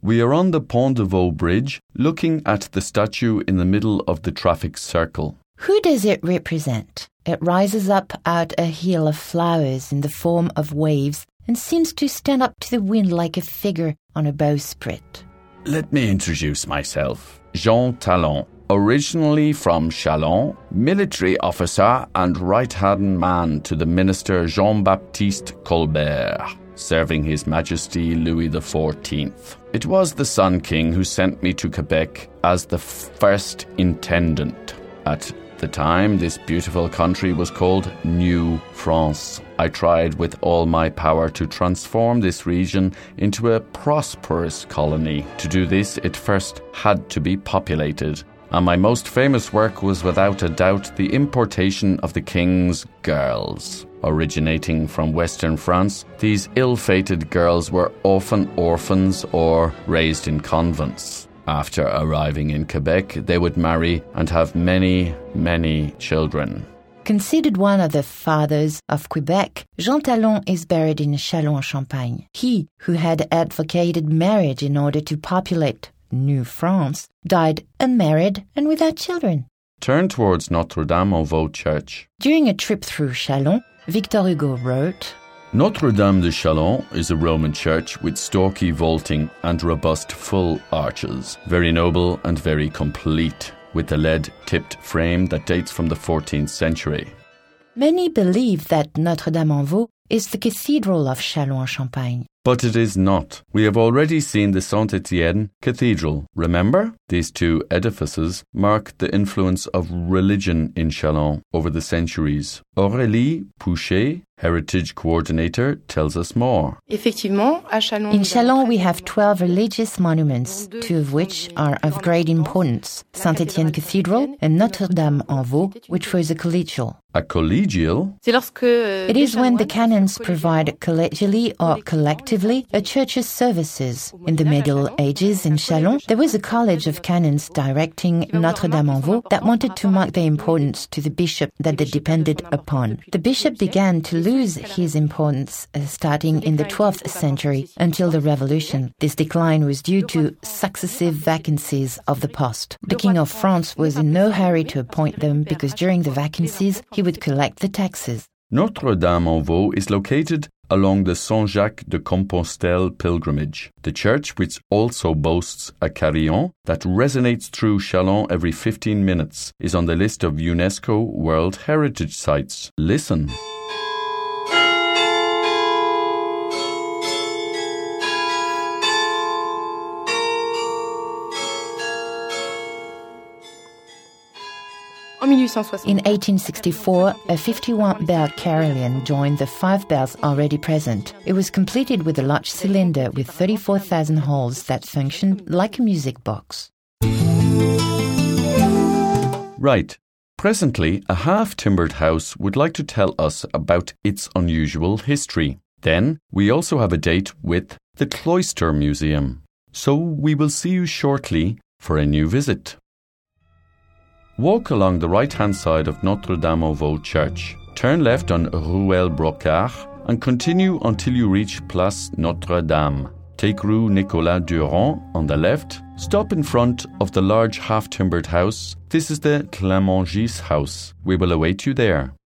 We are on the Pont de Vaux Bridge, looking at the statue in the middle of the traffic circle. Who does it represent? It rises up out a hill of flowers in the form of waves and seems to stand up to the wind like a figure on a bowsprit. Let me introduce myself. Jean Talon, originally from Châlons, military officer and right-hand man to the minister Jean-Baptiste Colbert, serving His Majesty Louis XIV. It was the Sun King who sent me to Quebec as the first intendant. At the time, this beautiful country was called New France. I tried with all my power to transform this region into a prosperous colony. To do this, it first had to be populated. And my most famous work was without a doubt the importation of the king's girls. Originating from Western France, these ill-fated girls were often orphans or raised in convents. After arriving in Quebec, they would marry and have many, many children. Considered one of the fathers of Quebec, Jean Talon is buried in Châlons-en-Champagne. He, who had advocated marriage in order to populate New France, died unmarried and without children. Turn towards Notre-Dame-en-Vaux Church. During a trip through Châlons, Victor Hugo wrote, Notre-Dame de Châlons is a Roman church with stalky vaulting and robust full arches, very noble and very complete, with a lead-tipped frame that dates from the 14th century. Many believe that Notre-Dame-en-Vaux is the cathedral of Châlons-en-Champagne. But it is not. We have already seen the Saint-Étienne Cathedral. Remember? These two edifices mark the influence of religion in Châlons over the centuries. Aurélie Pouchet, heritage coordinator, tells us more. In Châlons, we have 12 religious monuments, 2 of which are of great importance, Saint-Étienne Cathedral and Notre-Dame-en-Vaux, which was a collegial. A collegial? It is when the canons provide collegially or collectively a church's services. In the Middle Ages in Châlons, there was a college of canons directing Notre-Dame-en-Vaux that wanted to mark their importance to the bishop that they depended upon. The bishop began to lose his importance starting in the 12th century until the Revolution. This decline was due to successive vacancies of the post. The King of France was in no hurry to appoint them because during the vacancies he would collect the taxes. Notre-Dame-en-Vaux is located along the Saint-Jacques-de-Compostelle pilgrimage. The church, which also boasts a carillon that resonates through Châlons every 15 minutes, is on the list of UNESCO World Heritage Sites. Listen. In 1864, a 51-bell carillon joined the 5 bells already present. It was completed with a large cylinder with 34,000 holes that functioned like a music box. Right. Presently, a half-timbered house would like to tell us about its unusual history. Then, we also have a date with the Cloister Museum. So we will see you shortly for a new visit. Walk along the right-hand side of Notre-Dame-en-Vaux Church. Turn left on Ruelle Brocard and continue until you reach Place Notre-Dame. Take Rue Nicolas Durand on the left. Stop in front of the large half-timbered house. This is the Clément-Gis house. We will await you there.